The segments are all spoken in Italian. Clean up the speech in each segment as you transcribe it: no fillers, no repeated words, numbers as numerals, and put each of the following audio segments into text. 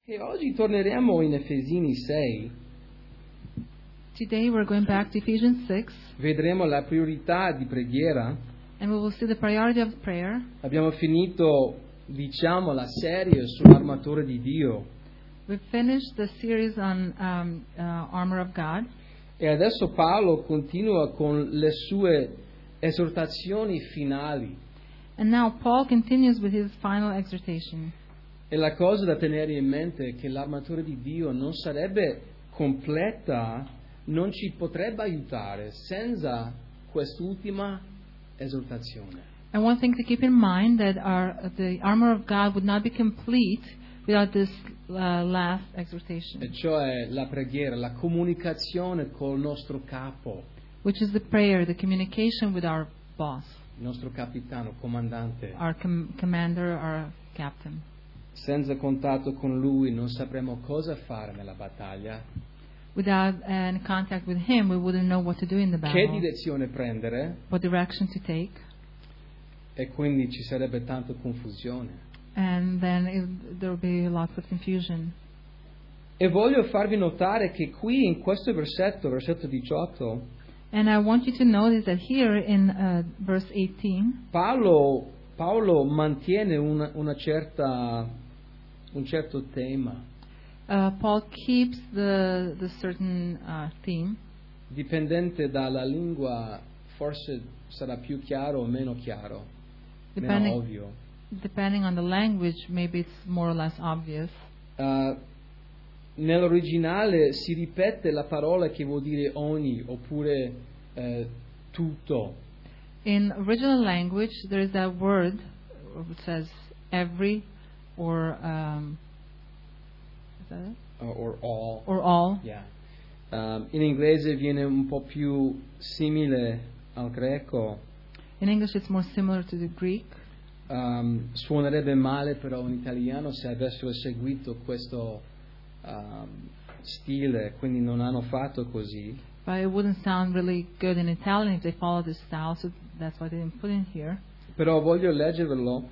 E oggi torneremo in Efesini 6. Today we're going back to Ephesians 6, Vedremo la priorità di preghiera. and we will see the priority of prayer. Abbiamo finito, la serie sull'armatore di Dio. We've finished the series on armor of God, E adesso Paolo continua con le sue esortazioni finali. and now Paul continues with his final exhortation. E la cosa da tenere in mente è che l'armatura di Dio non sarebbe completa, non ci potrebbe aiutare senza quest'ultima esortazione. And one thing to keep in mind that the armor of God would not be complete without this last exhortation, E cioè la preghiera, la comunicazione col nostro capo, which is the prayer, the communication with our boss, il nostro capitano, comandante. our commander, our captain. Senza contatto con lui non sapremo cosa fare nella battaglia, Without any contact with him, we wouldn't know what to do in the che battle, direzione prendere, what direction to take, e quindi ci sarebbe tanta confusione. and then there will be lots of confusion. E voglio farvi notare che qui in questo versetto 18, And I want you to notice that here in verse 18, Paolo mantiene un certo tema, Paul keeps the certain theme. dipendente dalla lingua, forse sarà più chiaro o meno chiaro, meno Depending, ovvio. depending on the language, maybe it's more or less obvious. Nell'originale si ripete la parola che vuol dire ogni oppure tutto. In original language, there is that word which says every or is that it? Or all. Or all. Yeah. In inglese viene un po' più simile al greco. In English, it's more similar to the Greek. Suonerebbe male però in italiano se avessero seguito questo stile, quindi non hanno fatto così. But it wouldn't sound really good in Italian if they followed this style, so that's why they didn't put it here. Però voglio leggervelo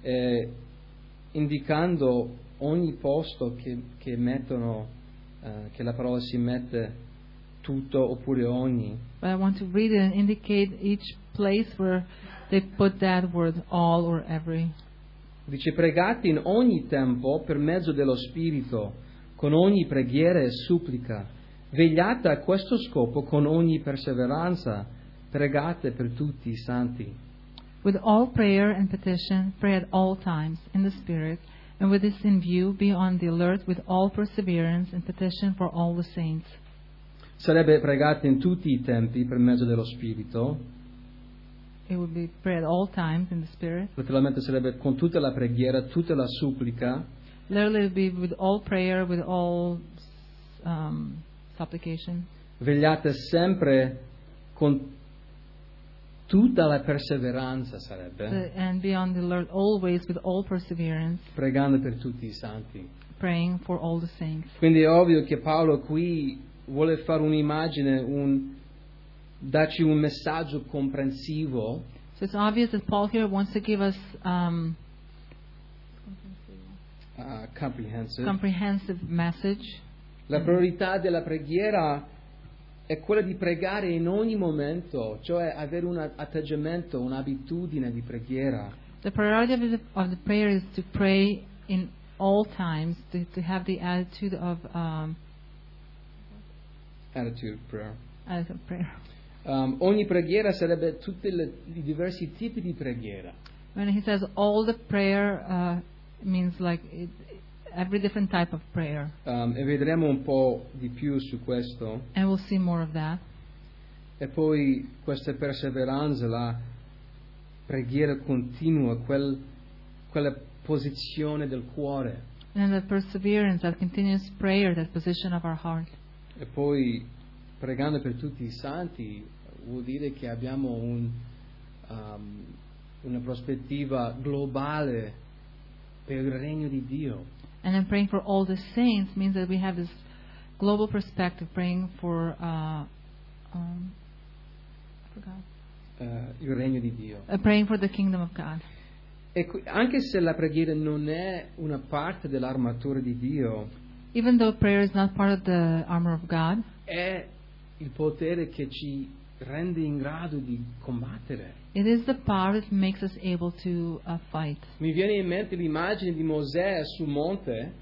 indicando ogni posto che mettono, che la parola si mette tutto oppure ogni. But I want to read it and indicate each place where they put that word all or every. Dice: pregate in ogni tempo per mezzo dello Spirito, con ogni preghiera e supplica. Vegliate a questo scopo con ogni perseveranza. Pregate per tutti i santi. With all prayer and petition, pray at all times in the Spirit, and with this in view, be on the alert with all perseverance and petition for all the saints. Sarebbe pregate in tutti i tempi per mezzo dello Spirito. It would be pray at all times in the Spirit. Letteralmente sarebbe con tutta la preghiera, tutta la supplica. Literally, it would be with all prayer, with all supplication. Vegliate sempre con tutta la perseveranza, sarebbe. And be on the alert always with all perseverance, Pregando per tutti i santi. praying for all the saints. Quindi è ovvio che Paolo qui vuole fare un'immagine, darci un messaggio comprensivo. So it's obvious that Paul here wants to give us comprehensive message. La priorità della preghiera è quella di pregare in ogni momento, cioè avere un atteggiamento, un'abitudine di preghiera. The priority of the prayer is to pray in all times, to have the attitude of Attitude prayer. prayer. Ogni preghiera sarebbe tutti i diversi tipi di preghiera. When he says all the prayer, means like every different type of prayer. E vedremo un po' di più su questo. And we'll see more of that. E poi questa perseveranza, la preghiera continua, quella posizione del cuore. And the perseverance, that continuous prayer, that position of our heart. E poi pregando per tutti i santi vuol dire che abbiamo una prospettiva globale per il regno di Dio. And then praying for all the saints means that we have this global perspective, praying for Il regno di Dio. praying for the kingdom of God. Anche se la preghiera non è una parte dell'armatura di Dio, even though prayer is not part of the armor of God, è il potere che ci rende in grado di combattere. it is the power that makes us able to fight. Mi viene in mente l'immagine di Mosè sul monte,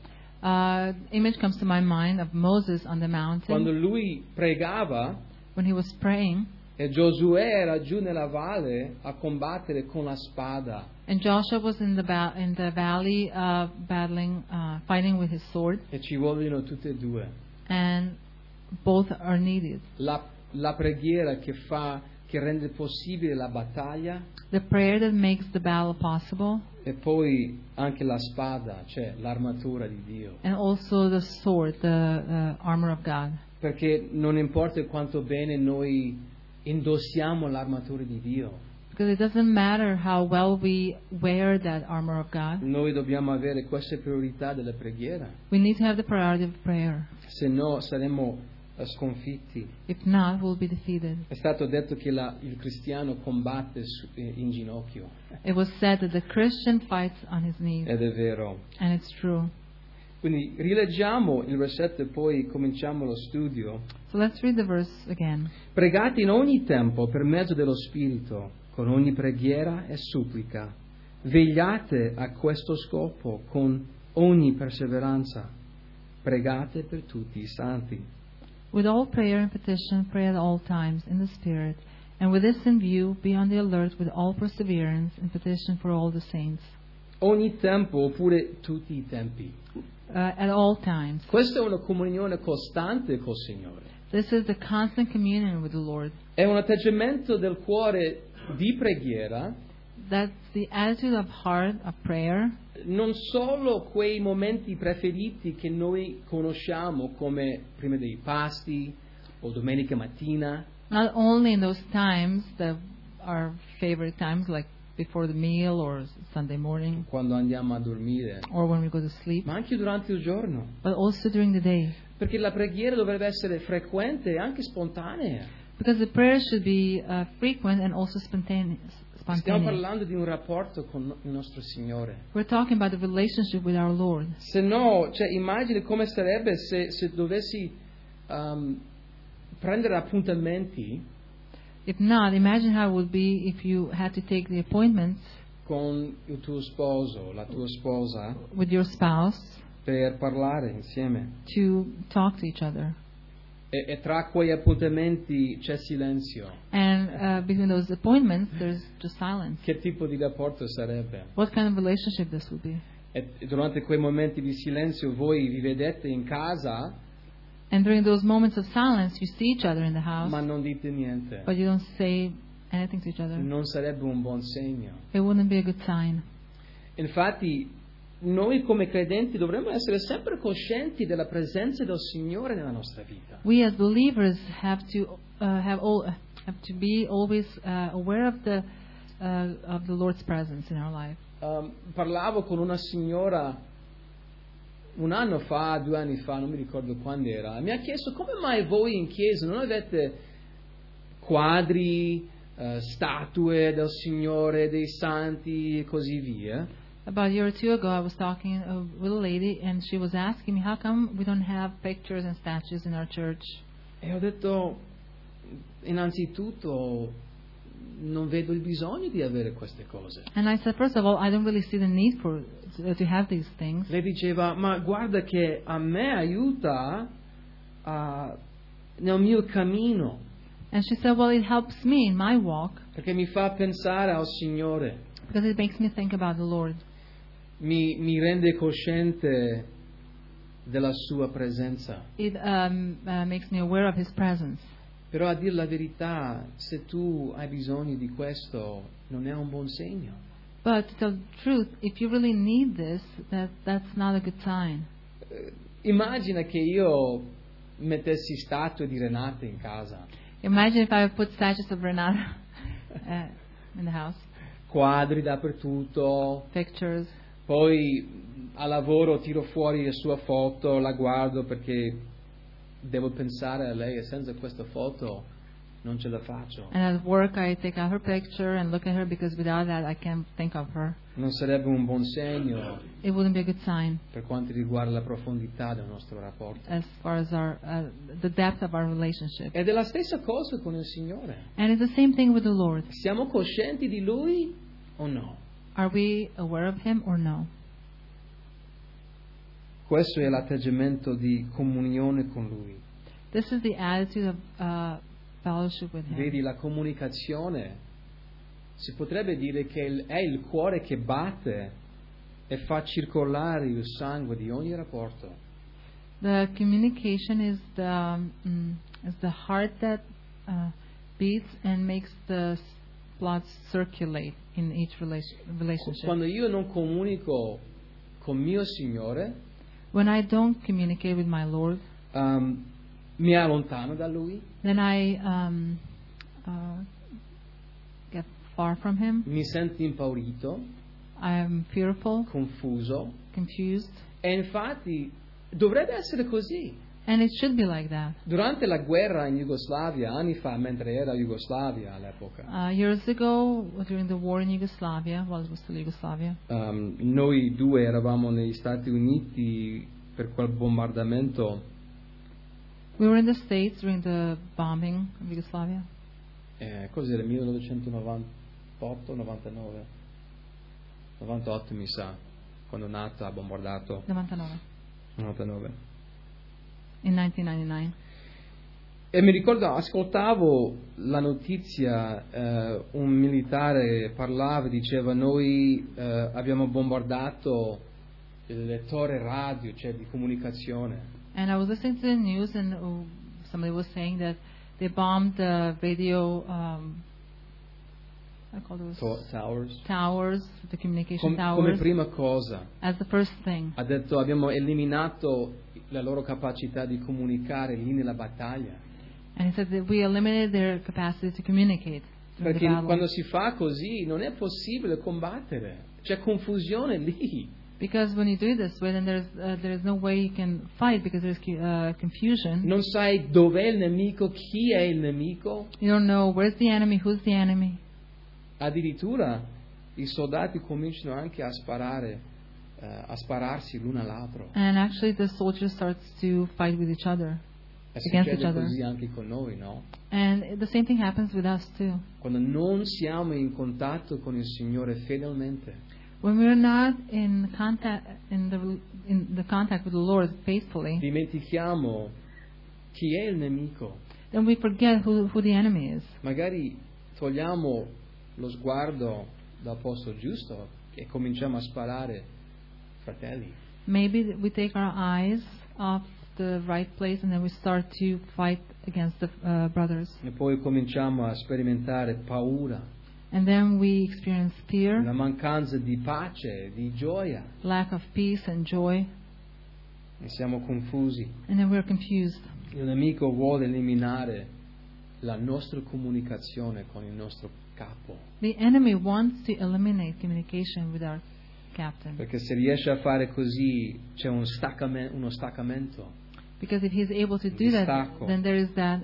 Image comes to my mind of Moses on the mountain quando lui pregava when he was praying, e Giosuè era giù nella valle a combattere con la spada. and Joshua was in the valley battling, fighting with his sword, E ci vogliono tutte e due. and both are needed. La preghiera che rende possibile la battaglia, The prayer that makes the battle possible, e poi anche la spada, cioè l'armatura di Dio. and also the sword, the armor of God. Perché non importa quanto bene noi indossiamo l'armatura di Dio, Because it doesn't matter how well we wear that armor of God, noi dobbiamo avere queste priorità della preghiera, we need to have the priority of prayer. se no saremo sconfitti. If not, we'll be defeated. È stato detto che il cristiano combatte in ginocchio, It was said that the Christian fights on his knees, ed è vero. and it's true. Quindi rileggiamo il versetto e poi cominciamo lo studio. So let's read the verse again. Pregate in ogni tempo per mezzo dello Spirito, con ogni preghiera e supplica. Vegliate a questo scopo con ogni perseveranza. Pregate per tutti i santi. With all prayer and petition, pray at all times in the Spirit, and with this in view, be on the alert with all perseverance and petition for all the saints. Ogni tempo oppure tutti i tempi. At all times. Questa è una comunione costante col Signore. This is the constant communion with the Lord. È un atteggiamento del cuore di preghiera, That's the attitude of heart of prayer, non solo quei momenti preferiti che noi conosciamo come prima dei pasti o domenica mattina, not only in those times that are favorite times, like before the meal or Sunday morning quando andiamo a dormire, or when we go to sleep, ma anche durante il giorno. but also during the day. Perché la preghiera dovrebbe essere frequente e anche spontanea. Because the prayer should be frequent and also spontaneous. Stiamo parlando di un rapporto con il nostro Signore. We're talking about the relationship with our Lord. Se no, immagini come sarebbe se dovessi prendere appuntamenti If not, imagine how it would be if you had to take the appointments con il tuo sposo, la tua sposa, with your spouse per parlare insieme. to talk to each other. E tra quei appuntamenti c'è silenzio. And between those appointments, there's just silence. Che tipo di rapporto sarebbe? What kind of relationship this would be? E durante quei momenti di silenzio voi vi vedete in casa, And during those moments of silence, you see each other in the house, ma non dite niente. but you don't say anything to each other. Non sarebbe un buon segno. It wouldn't be a good sign. Infatti, noi come credenti dovremmo essere sempre coscienti della presenza del Signore nella nostra vita. We as believers have to be always aware of the Lord's presence in our life. Parlavo con una signora un anno fa, 2 anni fa, non mi ricordo quando era, mi ha chiesto come mai voi in chiesa non avete quadri, statue del Signore, dei santi e così via. About a year or two ago, I was talking with a lady, and she was asking me, how come we don't have pictures and statues in our church? E ho detto, innanzitutto, non vedo il bisogno di avere queste cose. And I said, first of all, I don't really see the need to have these things. Lei diceva, ma guarda che a me aiuta nel mio cammino, And she said, well, it helps me in my walk perché mi fa pensare al Signore, because it makes me think about the Lord. mi rende cosciente della sua presenza. It makes me aware of His presence. Però a dire la verità, se tu hai bisogno di questo, non è un buon segno. But to tell the truth, if you really need this, that's not a good sign. Immagina che io mettessi statue di Renate in casa, Imagine if I would put statues of Renata in the house, quadri dappertutto, pictures. poi a lavoro tiro fuori la sua foto, la guardo perché devo pensare a lei e senza questa foto non ce la faccio. And at work, I take out her picture and look at her because without that, I can't think of her. Non sarebbe un buon segno It wouldn't be a good sign per quanto riguarda la profondità del nostro rapporto. as far as the depth of our relationship. Ed è la stessa cosa con il Signore. And it's the same thing with the Lord. Siamo coscienti di Lui o no? Are we aware of Him or no? Questo è l'atteggiamento di comunione con Lui. This is the attitude of fellowship with Him. Vedi, la comunicazione si potrebbe dire che è il cuore che batte e fa circolare il sangue di ogni rapporto. The communication is the heart that beats and makes the blood circulate in each relationship. Quando io non comunico con mio Signore, When I don't communicate with my Lord, mi allontano da Lui, then I get far from Him. mi sento impaurito, I am fearful, confuso, confused, e infatti dovrebbe essere così. and it should be like that. Durante la guerra in Jugoslavia, anni fa, mentre era Jugoslavia all'epoca, Years ago, during the war in Yugoslavia, while it was still Yugoslavia, noi due eravamo negli Stati Uniti per quel bombardamento. we were in the States during the bombing of Yugoslavia. Cos'era? 1998, 99? 98 mi sa, quando NATO ha bombardato. 99. 99. In 1999. E mi ricordo, ascoltavo la notizia, un militare parlava, diceva noi abbiamo bombardato le torri radio, cioè di comunicazione. And I was listening to the news, and somebody was saying that they bombed the radio, I call those towers, the communication Come towers, prima cosa. as the first thing. Ha detto abbiamo eliminato la loro capacità di comunicare lì nella battaglia. And he said that we eliminated their capacity to communicate during the Perché battle. quando si fa così non è possibile combattere, c'è confusione lì. Because when you do it this way, then there's no way you can fight because there's confusion. Non sai dov'è il nemico, chi è il nemico. You don't know where's the enemy, who's the enemy. Addirittura i soldati cominciano anche a spararsi l'uno all'altro. And actually the soldier starts to fight with each other, E against each succede other. così anche con noi, no? And the same thing happens with us too. Quando non siamo in contatto con il Signore fedelmente, When we're not in contact in the contact with the Lord faithfully, dimentichiamo chi è il nemico. then we forget who the enemy is. Magari togliamo lo sguardo dal posto giusto e cominciamo a sparare fratelli. Maybe we take our eyes off the right place and then we start to fight against the brothers. E poi cominciamo a sperimentare paura, And then we experience fear, una mancanza di pace, di gioia, lack of peace and joy, e siamo confusi. and then we're confused. Il nemico vuole eliminare la nostra comunicazione con il nostro capo, The enemy wants to eliminate communication with our captain. perché se riesce a fare così c'è uno staccamento. Because if he's able to do that, Distacco. then there is that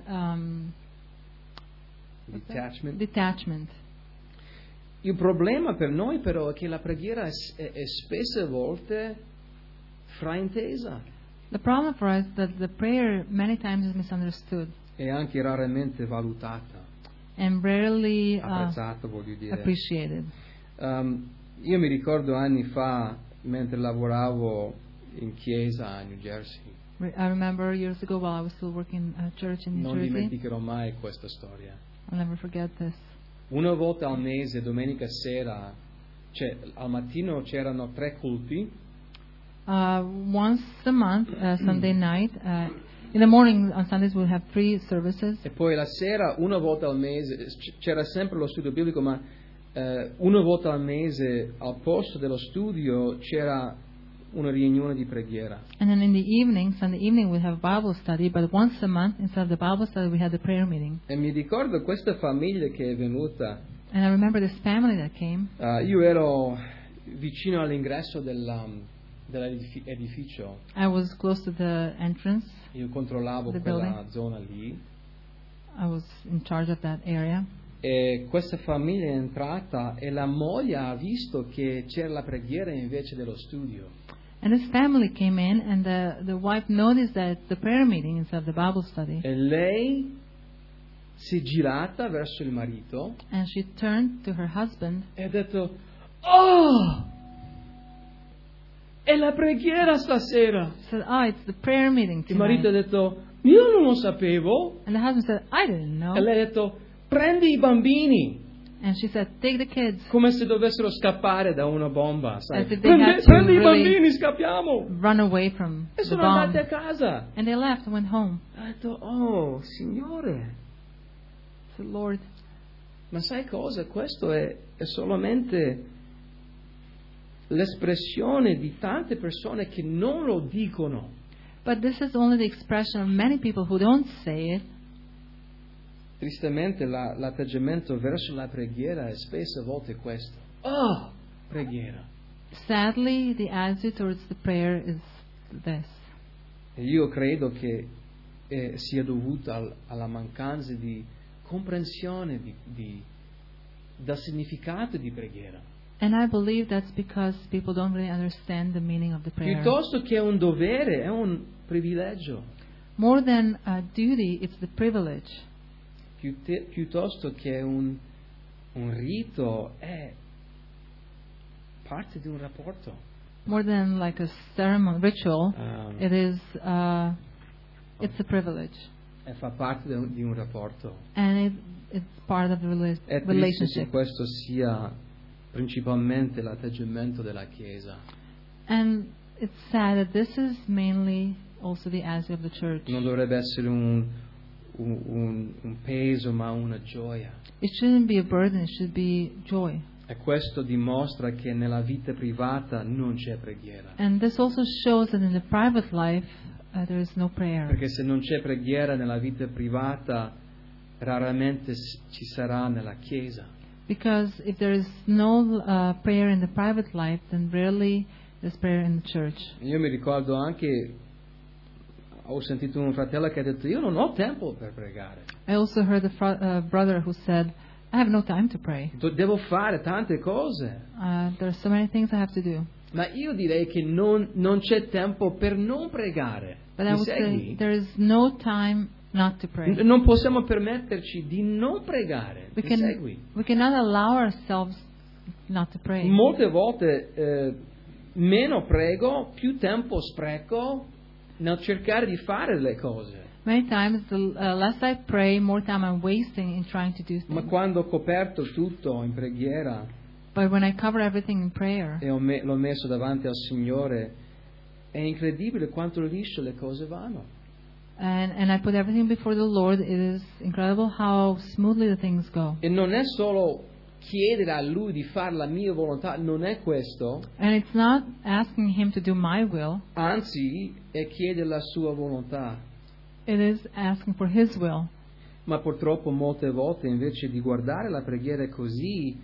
detachment. Il problema per noi però è che la preghiera è spesse volte fraintesa The problem for us is that the prayer many times is misunderstood e anche raramente valutata, and rarely apprezzata, voglio dire. appreciated. Io mi ricordo anni fa, mentre lavoravo in chiesa a New Jersey, I remember years ago while I was still working at church in New non Jersey. dimenticherò mai questa storia. I'll never forget this. Una volta al mese, domenica sera, al mattino c'erano 3 culti. Once a month, Sunday night. In the morning on Sundays we'll have 3 services. E poi la sera, una volta al mese, c'era sempre lo studio biblico, ma una volta al mese al posto dello studio c'era una riunione di preghiera. And then in the evening, Sunday evening, we'll have Bible study. But once a month, instead of the Bible study, we had the prayer meeting. E mi ricordo questa famiglia che è venuta. And I remember this family that came. Io ero vicino all'ingresso dell'edificio. I was close to the entrance. Io controllavo The quella building. zona lì. I was in charge of that area. E questa famiglia è entrata e la moglie ha visto che c'era la preghiera invece dello studio. And this family came in, and the wife noticed that the prayer meeting instead of the Bible study. E lei si è girata verso il marito And she turned to her husband e ha detto: "Oh! È la preghiera stasera!" and said, "Oh, it's the prayer meeting Il marito ha tonight." detto: "Io non lo sapevo." And the husband said, "I didn't know." E lei ha detto: "Prendi i bambini." And she said, "Take the kids." Come se dovessero scappare da una bomba, sai? As if they had to Prendi i really bambini, scappiamo! Run away from E the sono bomb. andati a casa. And they left and went home. Ha detto: "Oh, Signore!" I said, "Lord, Ma sai cosa? Questo è solamente l'espressione di tante persone che non lo dicono. but this is only the expression of many people who don't say it." Tristemente l'atteggiamento verso la preghiera è spesso a volte questo. Oh, preghiera. Sadly, the attitude towards the prayer is this. E io credo che sia dovuto alla mancanza di comprensione del significato di preghiera. And I believe that's because people don't really understand the meaning of the prayer. Piuttosto che un dovere, è un privilegio. More than a duty, it's the privilege. Piuttosto che un rito, è parte di un rapporto. More than like a ceremony, ritual, it is, it's a privilege. E fa parte di un rapporto. And it's part of the È triste che relationship. questo sia principalmente l'atteggiamento della Chiesa. And it's sad that this is mainly also the attitude of the church. Non dovrebbe essere un peso, ma una gioia. It shouldn't be a burden, it should be joy. E questo dimostra che nella vita privata non c'è preghiera. And this also shows that in the private life, there is no prayer. Perché se non c'è preghiera nella vita privata, raramente ci sarà nella Chiesa. Because if there is no prayer in the private life, then rarely there's prayer in the church. Io mi ricordo anche, ho sentito un fratello che ha detto: "Io non ho tempo per pregare. I also heard a brother who said, "I have no time to pray. Devo fare tante cose." There are so many things I have to do." Ma io direi che non c'è tempo per non pregare. But I Mi would say segui? there is no time not to pray. Non possiamo permetterci di non pregare. Mi segui? We cannot allow ourselves not to pray. Molte volte meno prego, più tempo spreco nel cercare di fare le cose. Many times, the less I pray, more time I'm wasting in trying to do Ma things. quando ho coperto tutto in preghiera But when I cover everything in prayer, e l'ho messo davanti al Signore, è incredibile quanto liscio le cose vanno. and I put everything before the Lord, it is incredible how smoothly the things go. E non è solo chiedere a Lui di fare la mia volontà, non è questo, And it's not asking Him to do my will, anzi è chiedere la sua volontà. it is asking for His will. Ma purtroppo molte volte invece di guardare la preghiera così,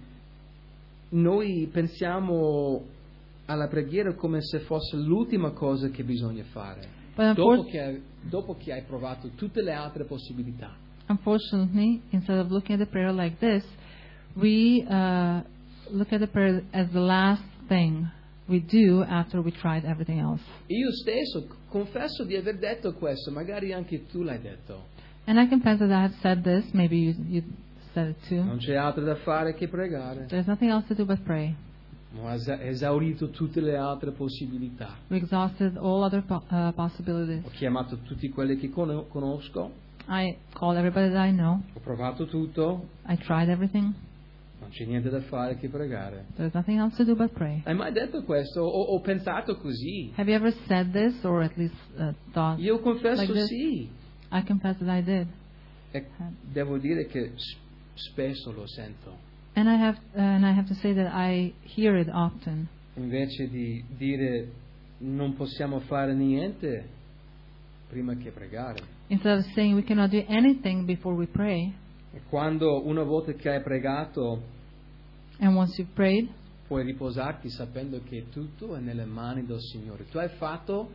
noi pensiamo alla preghiera come se fosse l'ultima cosa che bisogna fare, But dopo che hai provato tutte le altre possibilità. unfortunately, instead of looking at the prayer like this, we look at the prayer as the last thing we do after we tried everything else. Io stesso confesso di aver detto questo, magari anche tu l'hai detto. And I confess that I have said this, maybe you said it too. Non c'è altro da fare che pregare. There's nothing else to do but pray. Ho esaurito tutte le altre possibilità. We exhausted all other possibilities. Ho chiamato tutti quelli che conosco, I called everybody that I know. ho provato tutto, I tried everything. non c'è niente da fare che pregare. There's nothing else to do but pray. Hai mai detto questo? Ho pensato così. Have you ever said this, or at least thought? Io confesso Like this? sì. I confess that I did. E devo dire che spesso lo sento. And I have to say that I hear it often. Invece di dire non possiamo fare niente prima che pregare. Instead of saying we cannot do anything before we pray, E quando una volta che hai pregato and once you've prayed, puoi riposarti sapendo che tutto è nelle mani del Signore. Tu hai fatto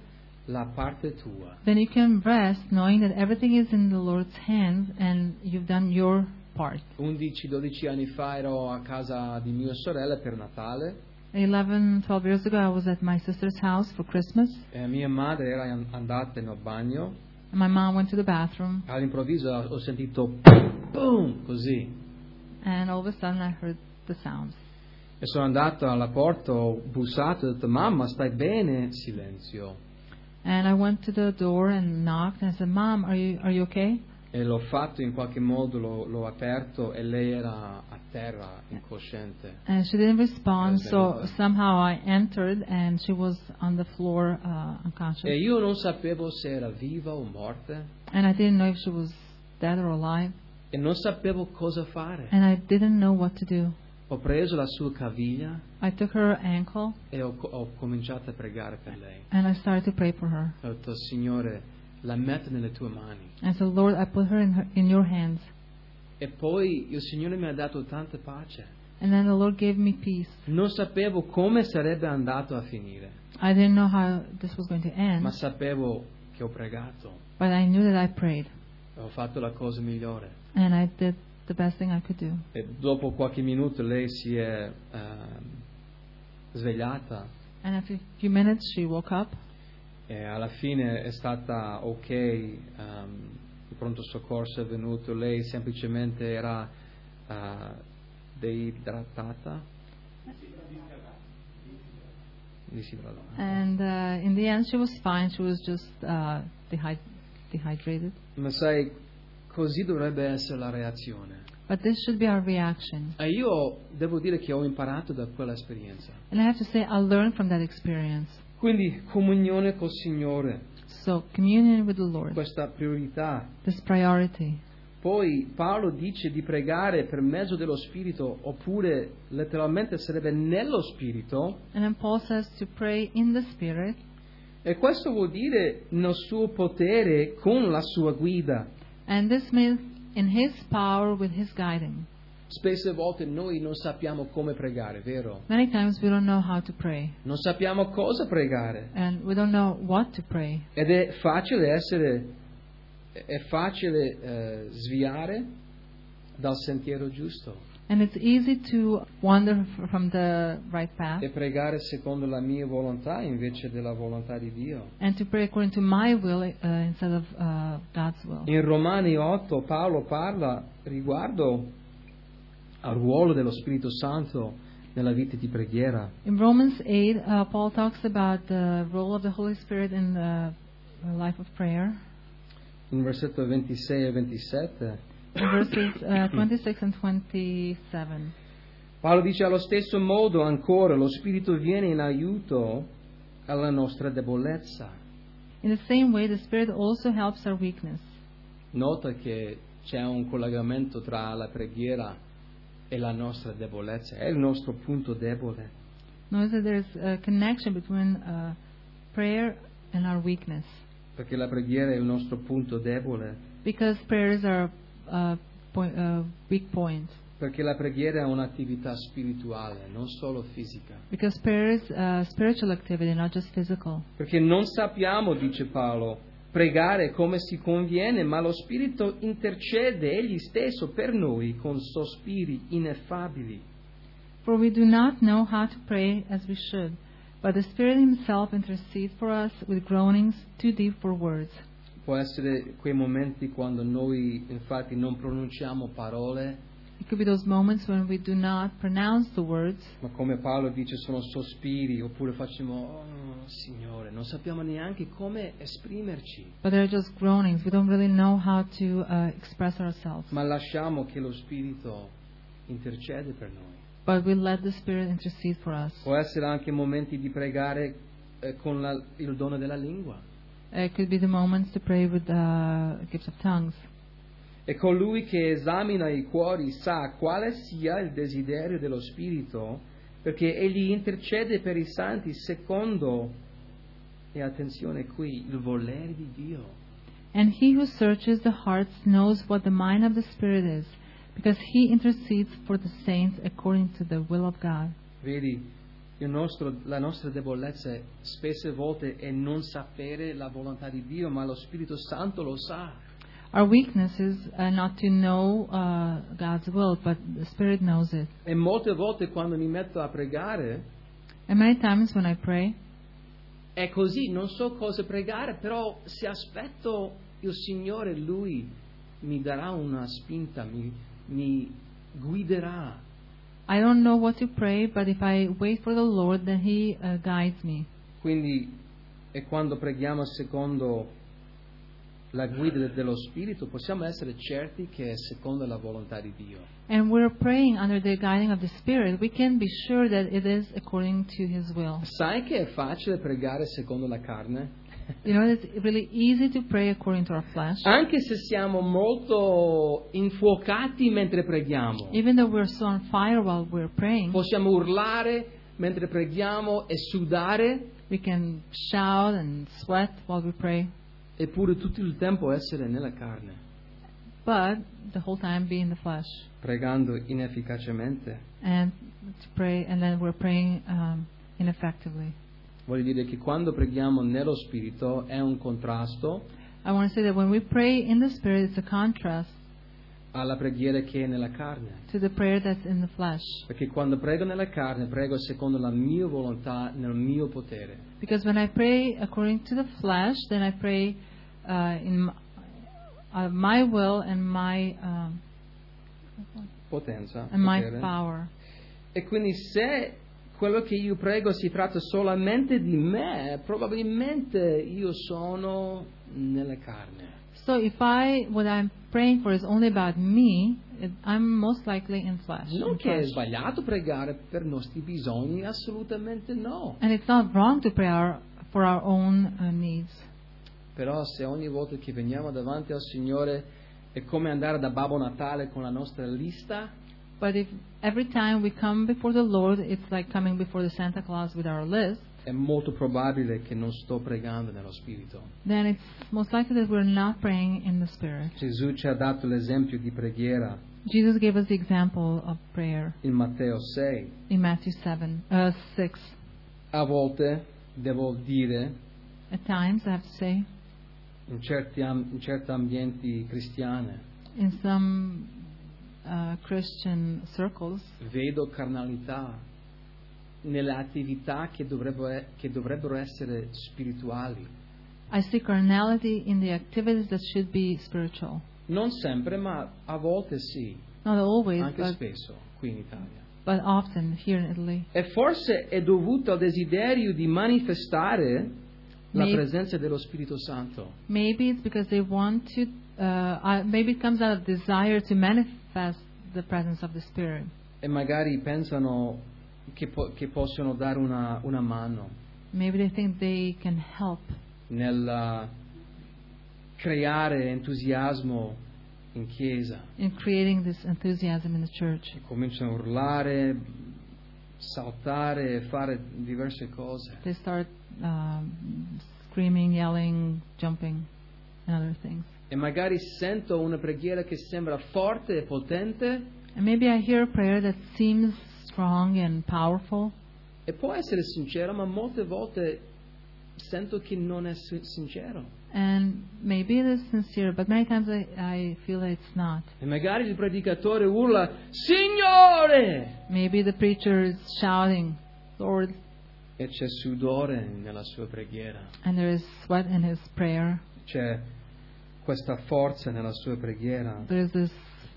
la parte tua. then you can rest knowing that everything is in the Lord's hands and you've done your part. 11-12 anni fa ero a casa di mia sorella per Natale 12 years ago, I was at my sister's house for Christmas, e mia madre era andata nel bagno. and my mom went to the bathroom, All'improvviso ho sentito boom, così. and all of a sudden I heard the sounds. E sono andato alla porta, ho bussato e ho detto: mamma, stai bene? Silenzio. And I went to the door and knocked, and I said, Mom, are you okay? E l'ho fatto in qualche modo, l'ho aperto e lei era a terra, incosciente. And she didn't respond, so Svenuta. somehow I entered, and she was on the floor unconscious. E io non sapevo se era viva o morta And I didn't know if she was dead or alive, e non sapevo cosa fare. and I didn't know what to do. Ho preso la sua caviglia I took her ankle, e ho cominciato a pregare per lei. and I started to pray for her. Ho detto: Signore, la metto nelle tue mani. And so, Lord, I put her in your hands. E poi il Signore mi ha dato tanta pace. And then the Lord gave me peace. Non sapevo come sarebbe andato a finire, I didn't know how this was going to end, ma sapevo che ho pregato. but I knew that I prayed, Ho fatto la cosa migliore. and I did the best thing I could do. E dopo qualche minuto lei si è svegliata And after a few minutes, she woke up, e alla fine è stata ok. Il pronto soccorso è venuto, lei semplicemente era deidratata. Disidratata. and in the end, she was fine. She was just dehydrated. Ma sai, così dovrebbe essere la reazione. But this should be our reaction. E io devo dire che ho imparato da quella esperienza. And I have to say, I learned from that experience. Quindi comunione col Signore, So, communion with the Lord, questa priorità. this priority. Poi Paolo dice di pregare per mezzo dello Spirito, oppure letteralmente sarebbe nello Spirito, And then Paul says to pray in the Spirit, e questo vuol dire nel suo potere con la sua guida. and this means in His power with His guiding. Spesse volte noi non sappiamo come pregare, vero? Many times we don't know how to pray, Non sappiamo cosa pregare. and we don't know what to pray. Ed è facile sviare dal sentiero giusto And it's easy to wander from the right path e pregare secondo la mia volontà invece della volontà di Dio. and to pray according to my will instead of God's will. In Romani 8 Paolo parla riguardo al ruolo dello Spirito Santo nella vita di preghiera. In Romans 8, Paul talks about the role of the Holy Spirit in the life of prayer. In versetto 26 e 27 In verses 26 and 27. Paolo dice: allo stesso modo ancora lo Spirito viene in aiuto alla nostra debolezza. In the same way, the Spirit also helps our weakness. Nota che c'è un collegamento tra la preghiera e la nostra debolezza, è il nostro punto debole. Notice that there's a connection between prayer and our weakness. Perché la preghiera è il nostro punto debole. Because prayer is our weak point. Perché la preghiera è un'attività spirituale, non solo fisica. Because prayer is spiritual activity, not just physical. Perché non sappiamo, dice Paolo, pregare come si conviene, ma lo Spirito intercede egli stesso per noi con sospiri ineffabili. For we do not know how to pray as we should, but the Spirit Himself intercedes for us with groanings too deep for words. Può essere quei momenti quando noi infatti non pronunciamo parole, It could be those moments when we do not pronounce the words, ma come Paolo dice sono sospiri, oppure facciamo "Oh Signore", non sappiamo neanche come esprimerci, but they're just groanings. We don't really know how to express ourselves. ma lasciamo che lo Spirito intercede per noi. But we let the Spirit intercede for us. Può essere anche momenti di pregare con il dono della lingua. It could be the moments to pray with gifts of tongues. E colui che esamina i cuori sa quale sia il desiderio dello Spirito, perché egli intercede per i santi secondo, e attenzione qui, il volere di Dio. And He who searches the hearts knows what the mind of the Spirit is, because He intercedes for the saints according to the will of God. Vedi, La nostra debolezza spesse volte è non sapere la volontà di Dio, ma lo Spirito Santo lo sa. Our weakness is not to know God's will, but the Spirit knows it. E molte volte quando mi metto a pregare, And many times when I pray, è così, non so cosa pregare, però se aspetto il Signore, Lui mi darà una spinta, mi guiderà. I don't know what to pray, but if I wait for the Lord, then He guides me. Quindi, e quando preghiamo secondo la guida dello Spirito, possiamo essere certi che è secondo la volontà di Dio. And we're praying under the guiding of the Spirit. We can be sure that it is according to His will. Sai che è facile pregare secondo la carne? You know, it's really easy to pray according to our flesh. Anche se siamo molto infuocati mentre preghiamo. Even though we're so on fire while we're praying, Possiamo urlare mentre preghiamo e sudare, we can shout and sweat while we pray, eppure tutto il tempo essere nella carne, but the whole time be in the flesh. pregando inefficacemente. And to pray, and then we're praying ineffectively. Voglio dire che quando preghiamo nello Spirito è un contrasto I want to say that when we pray in the Spirit, it's a contrast alla preghiera che è nella carne. to the prayer that's in the flesh. Perché quando prego nella carne, prego secondo la mia volontà, nel mio potere. Because when I pray according to the flesh, then I pray in my will and my Potenza, and my potere. power. E quindi se quello che io prego si tratta solamente di me, probabilmente io sono nella carne. So if what I'm praying for is only about me, I'm most likely in flesh. Non in che è flesh. sbagliato pregare per i nostri bisogni, assolutamente no. And it's not wrong to pray for our own needs. Però se ogni volta che veniamo davanti al Signore è come andare da Babbo Natale con la nostra lista, But if every time we come before the Lord, it's like coming before the Santa Claus with our list, è molto probabile che non sto pregando nello Spirito. then it's most likely that we're not praying in the Spirit. Gesù ci ha dato l'esempio di preghiera Jesus gave us the example of prayer in Matteo 6. in Matthew 6. A volte, devo dire, At times, I have to say, in certi ambienti cristiani, in some Christian circles, vedo carnalità nelle attività che dovrebbero essere spirituali. I see carnality in the activities that should be spiritual. Non sempre, ma a volte sì, Not always, anche spesso qui in Italia. but often here in Italy. E forse è dovuto al desiderio di manifestare la Maybe- presenza dello Spirito Santo. Maybe it's because they want to, maybe it comes out of desire to manifest the presence of the Spirit. E magari pensano che possono dare una mano Maybe they think they can help nel creare entusiasmo in chiesa. in creating this enthusiasm in the church. E cominciano a urlare, saltare e fare diverse cose. They start screaming, yelling, jumping, and other things. E magari sento una preghiera che sembra forte e potente And maybe I hear a prayer that seems strong and powerful, e può essere sincero, ma molte volte sento che non è sincero. and maybe it is sincere, but many times I feel that it's not. E magari il predicatore urla, Signore! Maybe the preacher is shouting, Lord, E c'è sudore nella sua preghiera. and there is sweat in his prayer. C'è questa forza nella sua preghiera. There's this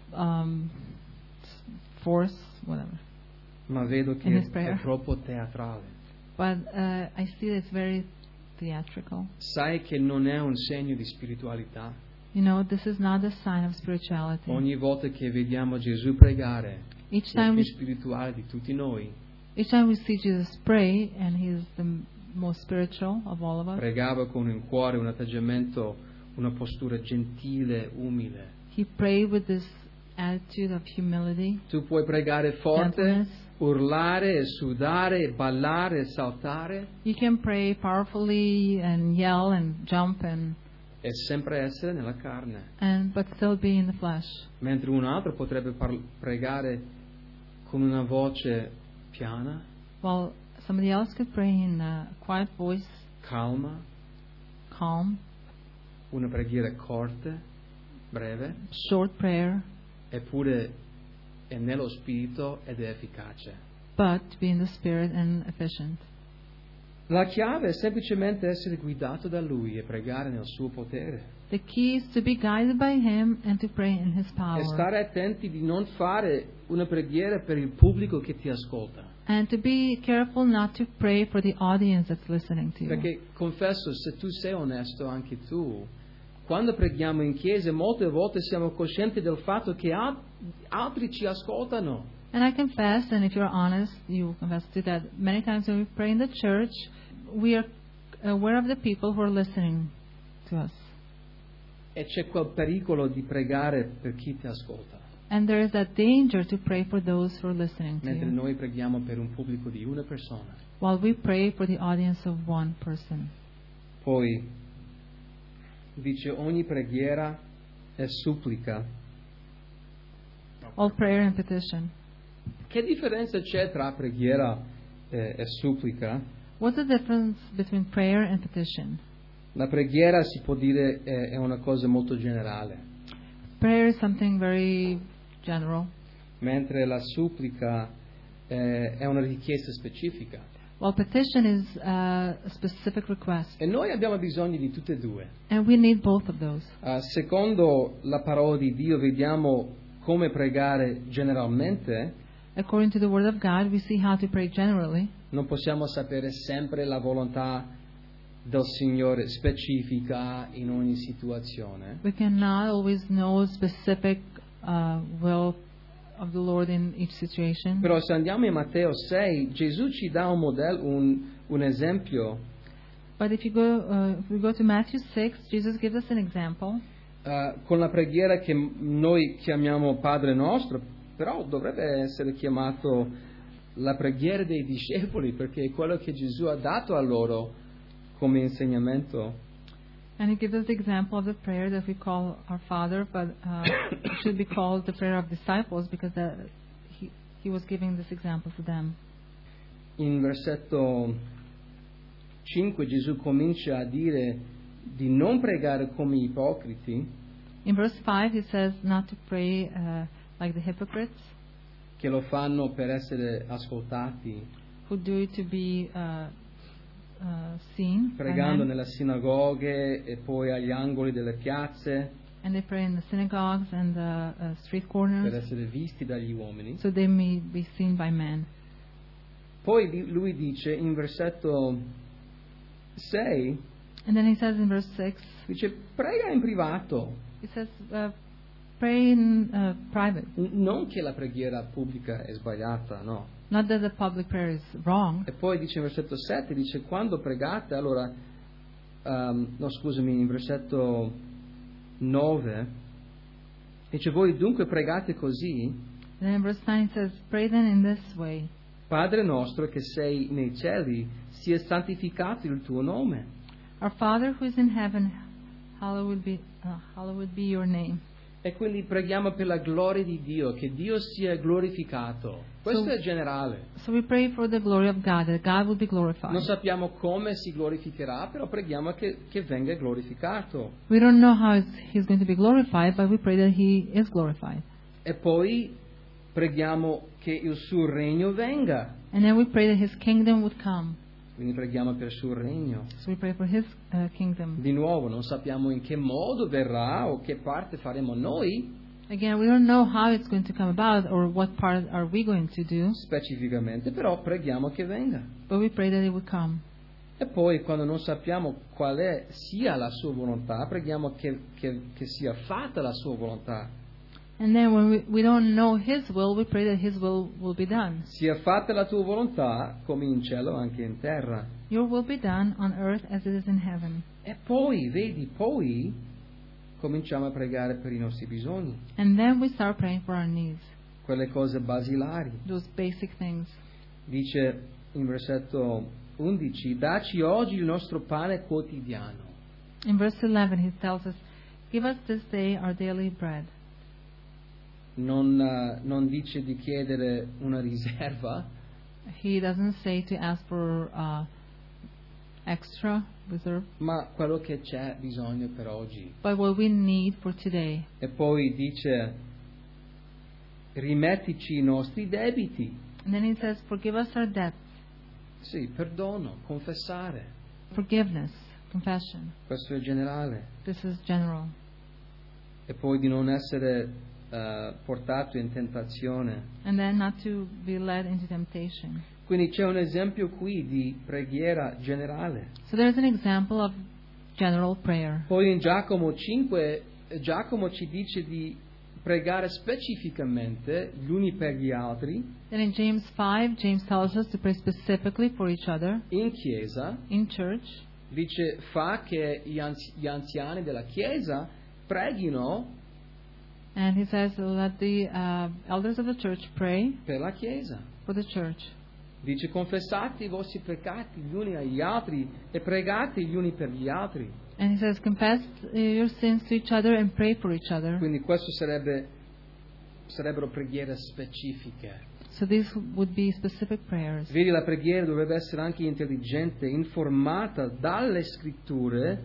force, whatever. Ma vedo In che his prayer. è troppo teatrale. But I see that it's very theatrical. Sai che non è un segno di spiritualità. You know, this is not a sign of spirituality. Ogni volta che vediamo Gesù pregare, Each è il time più we spirituale di tutti noi. Each time we see Jesus pray, and He is the most spiritual of all of us, Pregava con un cuore, un atteggiamento, una postura gentile, umile. He prayed with this attitude of humility, Tu puoi pregare forte, gentleness. urlare, sudare, ballare, saltare You can pray powerfully and yell and jump e sempre essere nella carne. but still be in the flesh. Mentre un altro potrebbe pregare con una voce piana, While somebody else could pray in a quiet voice, calma, calm, una preghiera corta, breve, short prayer, eppure è nello spirito ed è efficace. but to be in the spirit and efficient. La chiave è semplicemente essere guidato da Lui e pregare nel suo potere. The key is to be guided by Him and to pray in His E power. stare attenti di non fare una preghiera per il pubblico che ti ascolta. And to be careful not to pray for the audience that's listening to you. Perché confesso, se tu sei onesto anche tu, quando preghiamo in chiesa molte volte siamo coscienti del fatto che altri ci ascoltano. And I confess, and if you're honest, you confess to that many times when we pray in the church, we are aware of the people who are listening to us. E c'è quel pericolo di pregare per chi ti ascolta, And there is that danger to pray for those who are listening to mentre you, noi preghiamo per un pubblico di una persona. while we pray for the audience of one person. Poi dice ogni preghiera e supplica. All prayer and petition. Che differenza c'è tra preghiera e supplica? What's the difference between prayer and petition? La preghiera si può dire è una cosa molto generale, Prayer is something very general, mentre la supplica è una richiesta specifica. while petition is a specific request. E noi abbiamo bisogno di tutte e due. And we need both of those. Secondo la parola di Dio vediamo come pregare generalmente. According to the Word of God, we see how to pray generally. Non possiamo sapere sempre la volontà del Signore specifica in ogni situazione. We cannot always know specific will of the Lord in each situation. Però se andiamo in Matteo 6, Gesù ci dà un modello, un esempio But if we go to Matthew 6, Jesus gives us an example con la preghiera che noi chiamiamo Padre nostro, però dovrebbe essere chiamato la preghiera dei discepoli, perché è quello che Gesù ha dato a loro come insegnamento. and he gives us the example of the prayer that we call our Father, but it should be called the prayer of disciples because he was giving this example to them. In versetto 5 Gesù comincia a dire di non pregare come gli ipocriti, In verse 5 he says not to pray like the hypocrites che lo fanno per essere ascoltati, who do it to be seen by pregando men. nelle sinagoghe e poi agli angoli delle piazze And they pray in the synagogues and the street per corners essere visti dagli uomini. so they may be seen by men. Poi lui dice in versetto 6, And then he says in verse 6, dice prega in privato, he says pray in private. non che la preghiera pubblica è sbagliata, no. Not that the public prayer is wrong. E poi dice in versetto 7, dice quando pregate, allora, no scusami, in versetto 9, dice voi dunque pregate così, And then in verse 9 it says, pray then in this way. Padre nostro che sei nei cieli, sia santificato il tuo nome. Our Father who is in heaven, hallowed be your name. E quindi preghiamo per la gloria di Dio, che Dio sia glorificato. Questo è generale. So we pray for the glory of God, that God will be glorified. Non sappiamo come si glorificherà, però preghiamo che venga glorificato. We don't know how He's going to be glorified, but we pray that He is glorified. E poi preghiamo che il suo regno venga. And then we pray that His kingdom would come. Quindi preghiamo per il suo regno. So we pray for His kingdom. Di nuovo, non sappiamo in che modo verrà o che parte faremo noi Again, we don't know how it's going to come about or what part are we going to do, specificamente, però preghiamo che venga. but we pray that it would come. E poi quando non sappiamo quale sia la sua volontà, preghiamo che sia fatta la sua volontà. And then when we don't know His will, we pray that His will be done. Sia fatta la tua volontà come in cielo anche in terra. Your will be done on earth as it is in heaven. E poi, vedi, poi cominciamo a pregare per i nostri bisogni, And then we start praying for our needs, quelle cose basilari. those basic things. Dice in versetto 11, dacci oggi il nostro pane quotidiano. In verse 11, He tells us, give us this day our daily bread. Non dice di chiedere una riserva, He doesn't say to ask for extra reserve, ma quello che c'è bisogno per oggi. but what we need for today. E poi dice, rimettici i nostri debiti. And then he says, forgive us our debts, Sì, perdono, confessare. forgiveness, confession. Questo è generale. This is general. E poi di non essere portato in tentazione. And then not to be led into temptation. Quindi c'è un esempio qui di preghiera generale. So there's an example of general prayer. Poi in Giacomo 5, Giacomo ci dice di pregare specificamente gli uni per gli altri, Then in James 5, James tells us to pray specifically for each other in chiesa. in church. Dice, fa che gli anziani della chiesa preghino And he says, let the elders of the church pray per la chiesa. for the church. Dice, confessate i vostri peccati gli uni agli altri e pregate gli uni per gli altri. And he says, confess your sins to each other and pray for each other. Quindi questo sarebbero preghiere specifiche. So these would be specific prayers. Vedi, la preghiera dovrebbe essere anche intelligente, informata dalle scritture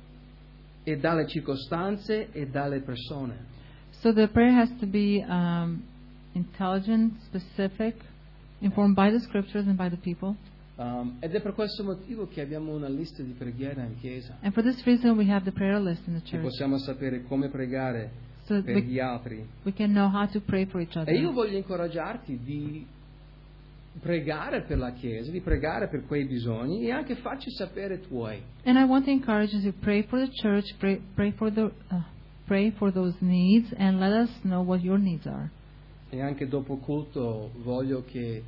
e dalle circostanze e dalle persone. So the prayer has to be intelligent, specific, informed by the scriptures and by the people. Ed è per questo motivo che abbiamo una lista di preghiera in chiesa. And for this reason we have the prayer list in the Che church. possiamo sapere come pregare So per gli altri. we can know how to pray for each other. E io voglio incoraggiarti di pregare per la chiesa, di pregare per quei bisogni e anche farci sapere i tuoi. And I want to encourage you to pray for the church, pray for those needs, and let us know what your needs are. E anche dopo culto voglio che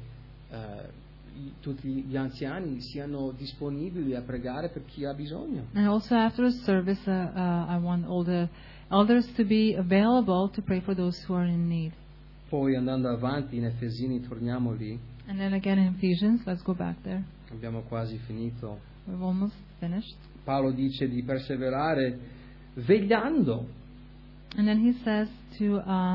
tutti gli anziani siano disponibili a pregare per chi ha bisogno. And also after the service, I want all the elders to be available to pray for those who are in need. Poi andando avanti in Efesini, torniamo lì, And then again in Ephesians, let's go back there. abbiamo quasi finito. We've almost finished. Paolo dice di perseverare vegliando. And then he says to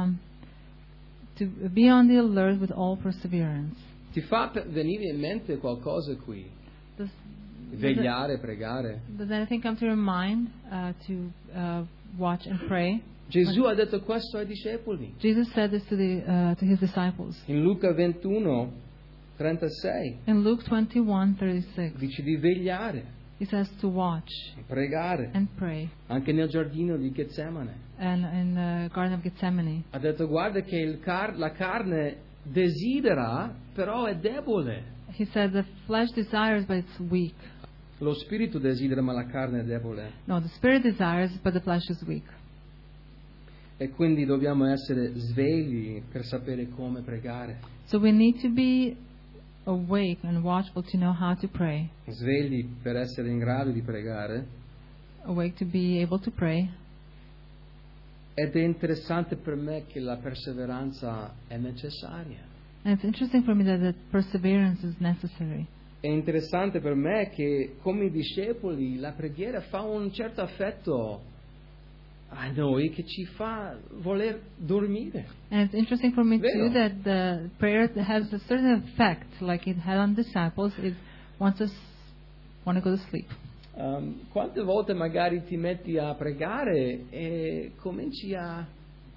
be on the alert with all perseverance. Ti fa venire in mente qualcosa qui? Does Vegliare, pregare. anything come to your mind to watch and pray? Gesù ha detto questo ai discepoli. Jesus said this to his disciples. In Luca 21, 36, In Luke 21:36, dice di vegliare, he says to watch pregare. and pray. Anche nel giardino di Getsemane. And in the Garden of Gethsemane, Ha detto, guarda che la carne desidera, però è debole. he said the flesh desires, but it's weak. Lo spirito desidera, ma la carne è debole. No, the spirit desires, but the flesh is weak. E quindi dobbiamo essere svegli per sapere come pregare. So we need to be awake and watchful to know how to pray. Svegli per essere in grado di pregare. Awake to be able to pray. Ed è interessante per me che la perseveranza è necessaria. And it's interesting for me that the perseverance is necessary. È interessante per me che come discepoli la preghiera fa un certo effetto a noi che ci fa voler dormire. And it's interesting for me Vero. too that the prayer has a certain effect, like it had on disciples. It wants us want to go to sleep. Quante volte magari ti metti a pregare e cominci a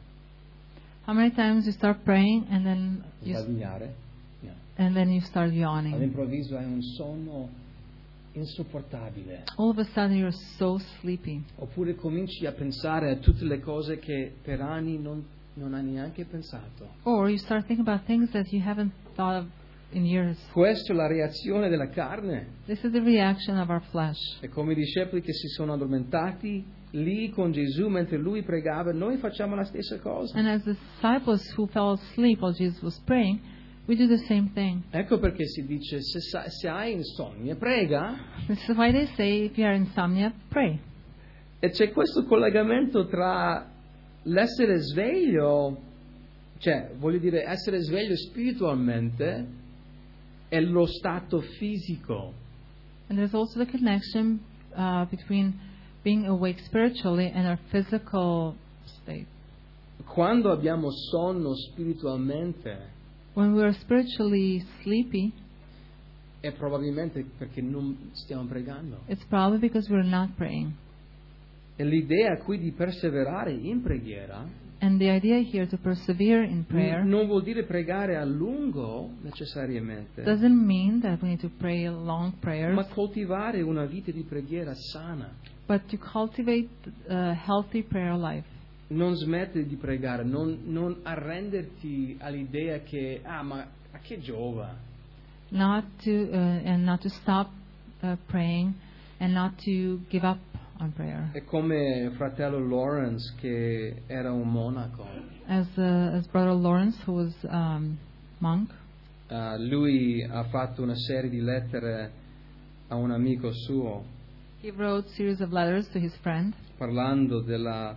How many times you start praying and then sbagliare? you start yawning? All'improvviso hai un sonno insopportabile. All of a sudden you're so sleepy. Oppure cominci a pensare a tutte le cose che per anni non hai neanche pensato. Or you start thinking about things that you haven't thought of in years. Questa è la reazione della carne. This is the reaction of our flesh. E come i discepoli che si sono addormentati lì con Gesù mentre lui pregava, noi facciamo la stessa cosa. And as the disciples who fell asleep while Jesus was praying, we do the same thing. Ecco perché si dice se hai insonnia prega. This is why they say if you are insomnia, pray. E c'è questo collegamento tra l'essere sveglio, cioè voglio dire essere sveglio spiritualmente e lo stato fisico. And there's also the connection between being awake spiritually and our physical state. Quando abbiamo sonno spiritualmente, When we are spiritually sleepy, è probabilmente perché non stiamo pregando. it's probably because we're not praying. E l'idea qui di perseverare in preghiera And the idea here to persevere in prayer non vuol dire pregare a lungo necessariamente, doesn't mean that we need to pray long prayers, ma coltivare una vita di preghiera sana. but to cultivate a healthy prayer life. Non smettere di pregare, non arrenderti all'idea che, ma a che giova? Not to stop praying, and not to give up on prayer. È come fratello Lawrence che era un monaco. As Brother Lawrence, who was monk, Lui ha fatto una serie di lettere a un amico suo he wrote a series of letters to his friend, parlando della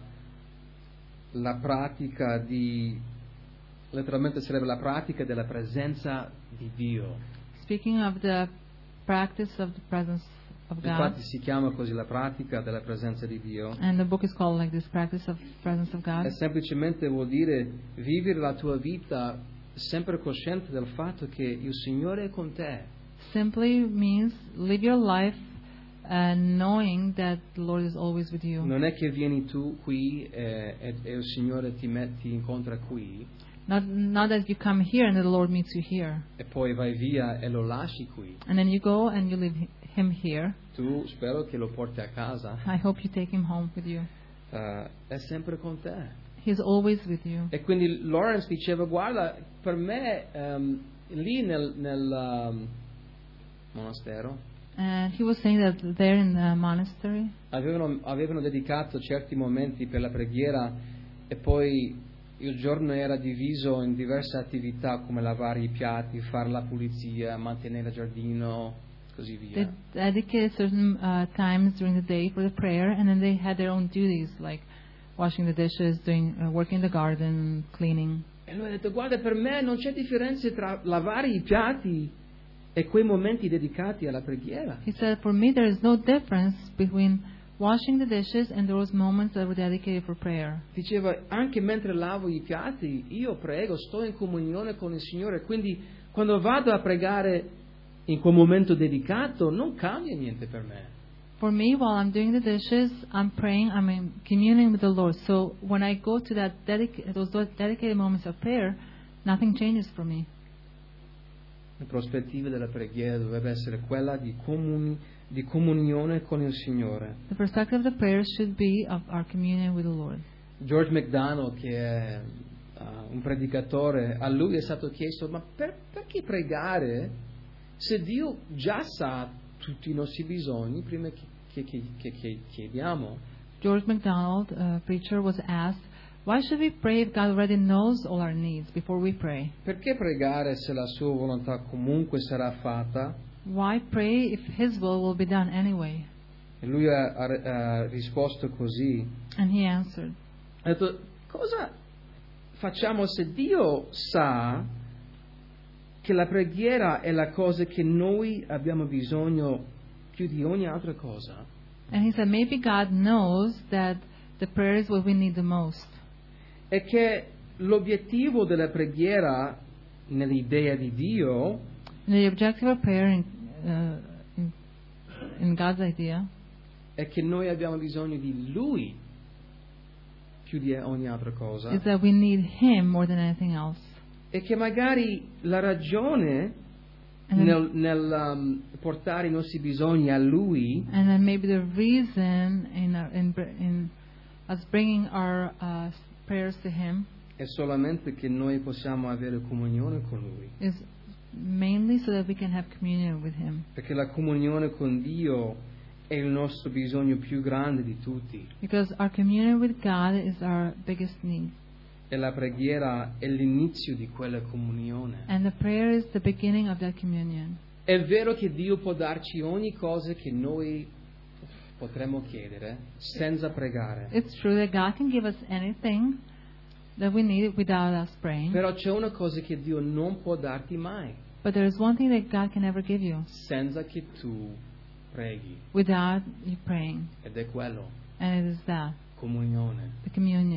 la pratica di, letteralmente sarebbe la pratica della presenza di Dio. speaking of the practice of the presence of God. Infatti si chiama così la pratica della presenza di Dio. And the book is called like this, Practice of Presence of God. E semplicemente vuol dire vivere la tua vita sempre cosciente del fatto che il Signore è con te. Simply means live your life knowing that the Lord is always with you. Non è che vieni tu qui e il Signore ti incontra qui Not that you come here and the Lord meets you here, e poi vai via e lo lasci qui. and then you go and you leave him here. Tu spero che lo porti a casa. I hope you take him home with you. È sempre con te. He's always with you. E quindi Lawrence diceva, guarda, per me lì nel monastero And he was saying that there in the monastery, avevano dedicato certi momenti per la preghiera e poi il giorno era diviso in diverse attività come lavare i piatti, fare la pulizia, mantenere il giardino, così they via. dedicated certain times during the day for the prayer, and then they had their own duties like washing the dishes, doing working in the garden, cleaning. E lui ha detto, guarda, per me non c'è differenza tra lavare i piatti e quei momenti dedicati alla preghiera. He said, for me there is no difference between washing the dishes and those moments that were dedicated for prayer. Diceva, anche mentre lavo i piatti, io prego, sto in comunione con il Signore, quindi quando vado a pregare in quel momento dedicato non cambia niente per me. For me, while I'm doing the dishes, I'm praying, I'm in communion with the Lord. So when I go to that those dedicated moments of prayer, nothing changes for me. La prospettiva della preghiera dovrebbe essere quella di comunione con il Signore. The perspective of the prayer should be of our communion with the Lord. George MacDonald, che è un predicatore, a lui è stato chiesto, ma perché pregare se Dio già sa tutti i nostri bisogni prima che chiediamo? George MacDonald, a preacher, was asked, why should we pray if God already knows all our needs before we pray? Perché pregare se la sua volontà comunque sarà fatta? Why pray if His will be done anyway? E lui ha risposto così. And he answered, Ha detto, cosa facciamo se Dio sa che la preghiera è la cosa che noi abbiamo bisogno più di ogni altra cosa? and he said, maybe God knows that the prayer is what we need the most. E che l'obiettivo della preghiera nell'idea di Dio And the objective of prayer in God's idea è che noi abbiamo bisogno di Lui più di ogni altra cosa is that we need Him more than anything else. e che magari la ragione And then, nel portare i nostri bisogni a Lui and then maybe the reason in us bringing our prayers to Him è solamente che noi possiamo avere comunione con Lui, is mainly so that we can have communion with Him. perché la comunione con Dio è il nostro bisogno più grande di tutti Because our communion with God is our biggest need. e la preghiera è l'inizio di quella comunione. And the prayer is the beginning of that communion. È vero che Dio può darci ogni cosa che noi potremmo chiedere senza pregare, It's true that God can give us anything that we need without us praying. però c'è una cosa che Dio non può darti mai But there is one thing that God can never give you senza che tu preghi, without you praying. ed è quello, And it is that, comunione. the communion.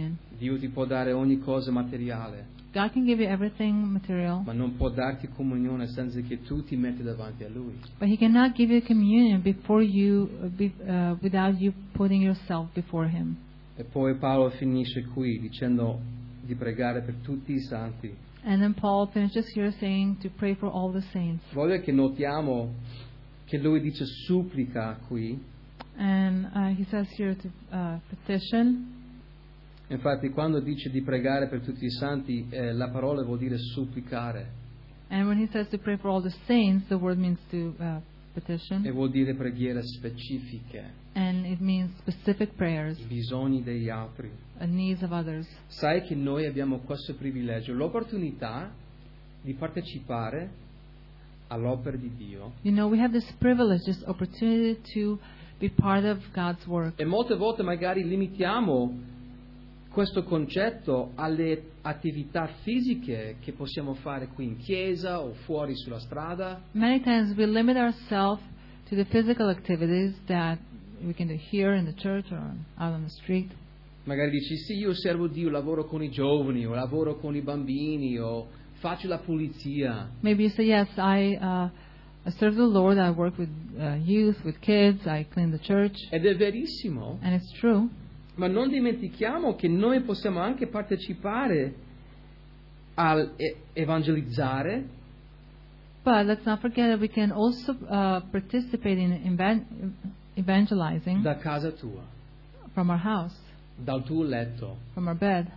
Dio ti può dare ogni cosa materiale, God can give you everything material, ma non può darti comunione senza che tu ti metti davanti a Lui. but He cannot give you communion before you, without you putting yourself before Him. E poi Paolo finisce qui dicendo di pregare per tutti i santi. And then Paul finishes here saying to pray for all the saints. Voglio che notiamo che lui dice supplica qui. And he says here to petition. Infatti quando dice di pregare per tutti i santi, la parola vuol dire supplicare. And when he says to pray for all the saints, the word means to petition. E vuol dire preghiere specifiche, And it means specific prayers, i bisogni degli altri. needs of others. Sai che noi abbiamo questo privilegio, l'opportunità di partecipare all'opera di Dio. You know, we have this privilege, this opportunity to be part of God's work. E molte volte magari limitiamo questo concetto alle attività fisiche che possiamo fare qui in chiesa o fuori sulla strada. Many times we limit ourselves to the physical activities that we can do here in the church or out on the street. Magari dici sì, io servo Dio, lavoro con i giovani o lavoro con i bambini o faccio la pulizia. Maybe you say, yes, I serve the Lord, I work with youth, with kids, I clean the church. Ed è verissimo, And it's true. ma non dimentichiamo che noi possiamo anche partecipare al evangelizzare But let's not forget that we can also participate in evangelizing da casa tua, from our house, dal tuo letto, from our bed,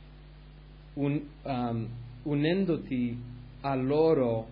unendoti a loro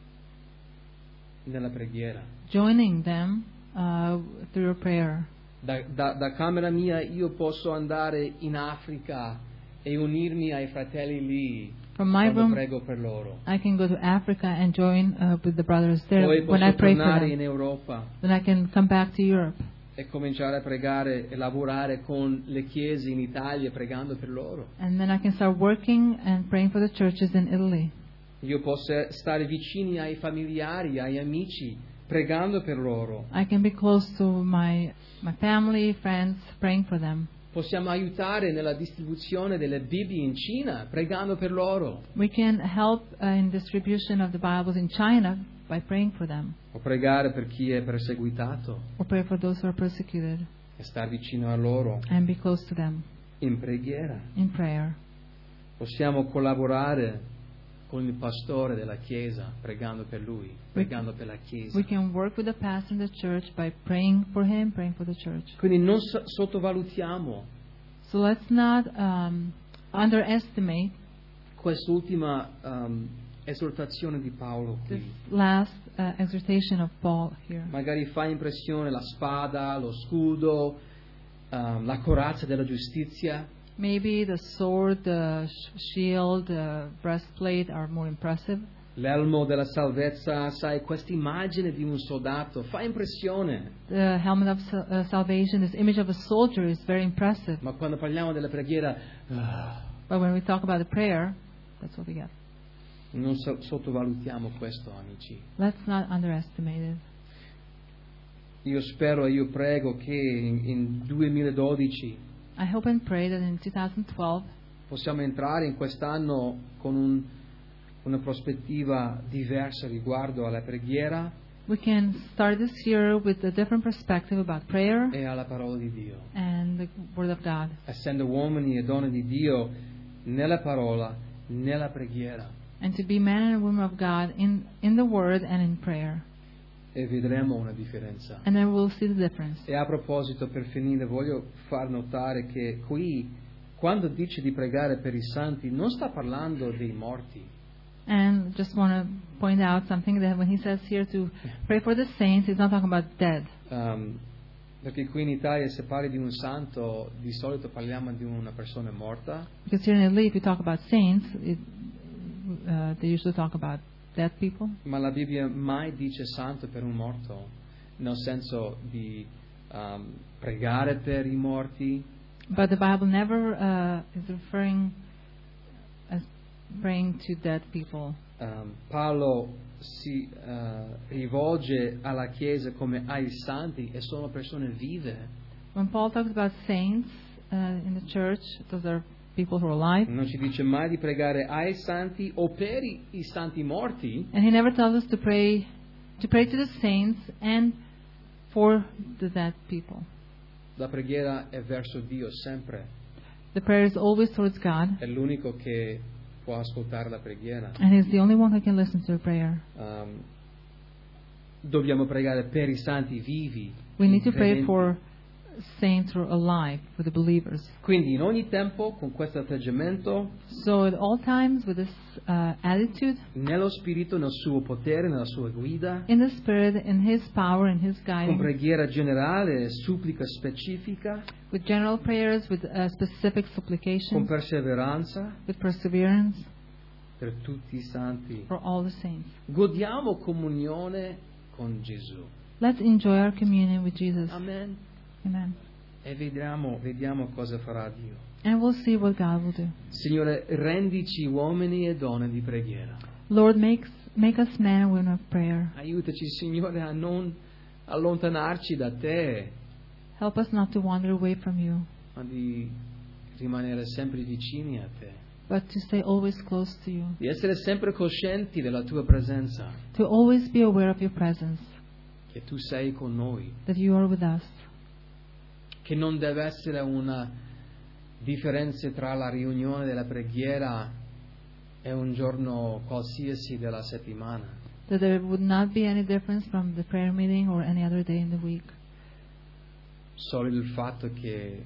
nella preghiera. joining them through your prayer. Da camera mia io posso andare in Africa e unirmi ai fratelli lì From my quando room, prego per loro. I can go to Africa and join with the brothers there Poi when I posso pray for tornare in them. Europa Then I can come back to Europe e cominciare a pregare e lavorare con le chiese in Italia pregando per loro. and then I can start working and praying for the churches in Italy. Io posso stare vicini ai familiari, ai amici, pregando per loro. I can be close to my family, friends, praying for them. Possiamo aiutare nella distribuzione delle Bibbie in Cina, pregando per loro. We can help in distribution of the Bibles in China by praying for them, O pregare per chi è perseguitato or pray for those who are persecuted e stare vicino a loro and be close to them in preghiera. in prayer. Possiamo collaborare con il pastore della chiesa, pregando per lui, pregando per la chiesa. We can work with the pastor in the church by praying for him, praying for the church. Quindi non sottovalutiamo So let's not underestimate quest'ultima esortazione di Paolo this qui. last exhortation of Paul here. Magari fa impressione la spada, lo scudo, la corazza della giustizia, Maybe the sword, the shield, the breastplate are more impressive. l'elmo della salvezza, sai, questa immagine di un soldato fa impressione. The helmet of salvation, this image of a soldier is very impressive. Ma quando parliamo della preghiera, But when we talk about the prayer, that's what we get. non sottovalutiamo questo, amici. Let's not underestimate it. Io spero e io prego che in 2012 I hope and pray that in 2012 possiamo entrare in quest'anno con una prospettiva diversa riguardo alla preghiera we can start this year with a different perspective about prayer e alla parola di Dio. and the Word of God. Essendo uomini e donne di Dio nella parola, nella preghiera. And to be man and woman of God in the Word and in prayer. E vedremo una differenza. And then we'll see the difference. E a proposito, per finire, voglio far notare che qui, quando dice di pregare per i santi, non sta parlando dei morti. And just want to point out something that when he says here to pray for the saints, he's not talking about dead. Perché qui in Italia se parli di un santo, di solito parliamo di una persona morta. Because here in Italy, if you talk about saints, they usually talk about dead people. Ma la Bibbia mai dice santo per un morto, nel senso di pregare per i morti. But the Bible never is referring as praying to dead people. Paolo si rivolge alla Chiesa come ai santi e sono persone vive. When Paul talks about saints in the church, those are people who are alive. Non ci dice mai di pregare ai santi o per i santi morti, And He never tells us to pray to the saints and for the dead people. la preghiera è verso Dio sempre. The prayer is always towards God, È l'unico che può ascoltare la preghiera. and He's the only one who can listen to a prayer. Dobbiamo pregare per i santi vivi. We need to i pray credenti. for saints who are alive, for the believers. Quindi in ogni tempo, con questo atteggiamento, So at all times, with this attitude, nello Spirito, nel suo potere, nella sua guida, in the Spirit, in His power, in His con guidance, preghiera generale e supplica specifica, with general prayers, with specific con supplications, perseveranza, with perseverance, per tutti i santi. for all the saints. Godiamo comunione con Gesù. Let's enjoy our communion with Jesus. Amen. Amen. E vediamo cosa farà Dio. And we'll see what God will do. Signore, rendici uomini e donne di preghiera. Lord, make us men and women of prayer. Aiutaci, Signore, a non allontanarci da te, Help us not to wander away from you, ma di rimanere sempre vicini a te, but to stay always close to you, di essere sempre coscienti della tua presenza, to always be aware of your presence, che tu sei con noi, that you are with us, che non deve essere una differenza tra la riunione della preghiera e un giorno qualsiasi della settimana. that there would not be any difference from the prayer meeting or any other day in the week. Solo il fatto che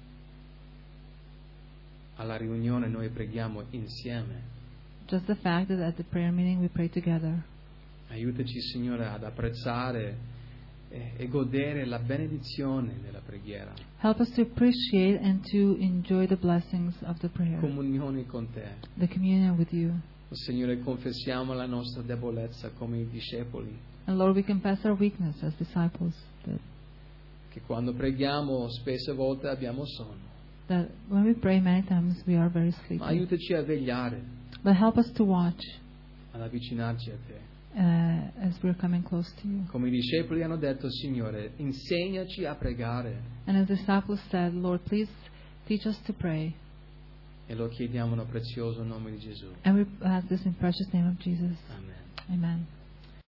alla riunione noi preghiamo insieme. Just the fact that at the prayer meeting we pray together. Aiutaci, Signore, ad apprezzare e godere la benedizione della preghiera, Help us to appreciate and to enjoy the blessings of the prayer, comunione con te. the communion with you. Signore, confessiamo la nostra debolezza come i discepoli, And Lord, we confess our weakness as disciples, che quando preghiamo spesse volte abbiamo sonno, that when we pray many times we are very ma sleepy. aiutaci a vegliare, But help us to watch ad avvicinarci a te. as we're coming close to you. Come i discepoli hanno detto, Signore, insegnaci a pregare, And as the disciples said, Lord, please teach us to pray. e lo chiediamo nel prezioso nome di Gesù. And we ask this in precious name of Jesus. Amen. Amen.